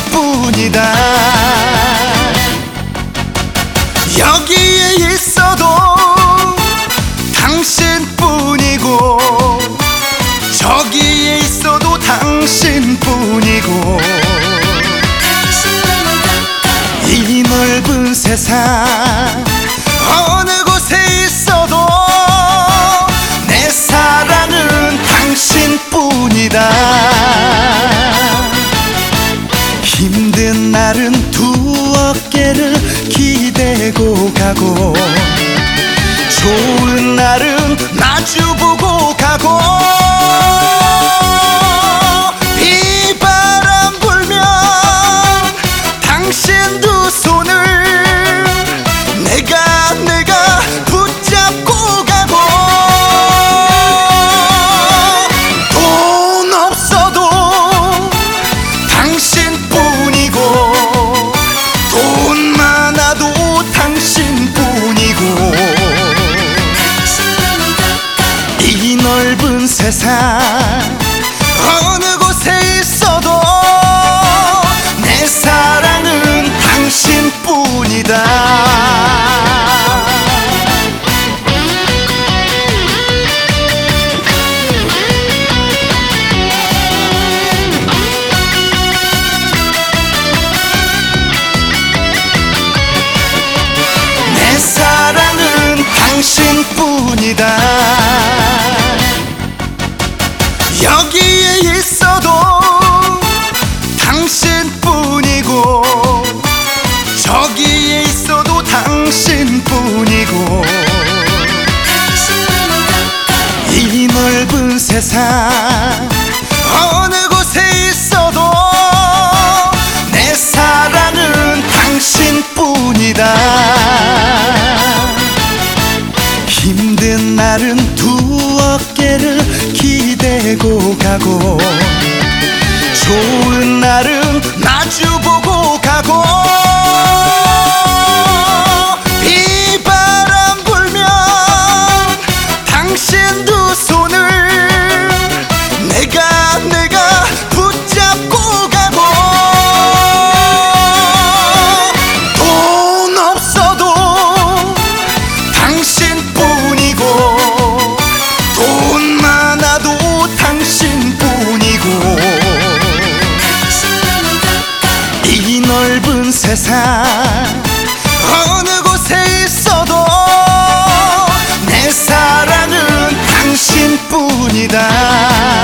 당신뿐이다. 여기에 있어도 당신뿐이고 저기에 있어도 당신뿐이고 이 넓은 세상 어느 곳에 있어도 내 사랑은 당신뿐이다. 힘든 날은 두 어깨를 기대고 가고 좋은 날은 마주보고 가고 비바람 불면 당신 두 손을 내가 붙잡고 가고 돈 없어도 당신뿐이고 돈 많아도 당신뿐이고 이 넓은 세상 어느 곳에 있어도 내 사랑은 당신뿐이다. 내 사랑은 당신뿐이다. 여기에 있어도 당신뿐이고 저기에 있어도 당신뿐이고 이 넓은 세상 어느 곳에 있어도 내 사랑은 당신뿐이다. 힘든 날은 두 어깨를 기대고 가고 좋은 날은 마주보고 가고 비바람 불면 당신 두 손을 내가 붙잡고 가고 돈 없어도 당신뿐이고 돈 많아도 당신뿐이고 이 넓은 세상 어느 곳에 있어도 내 사랑은 당신뿐이다.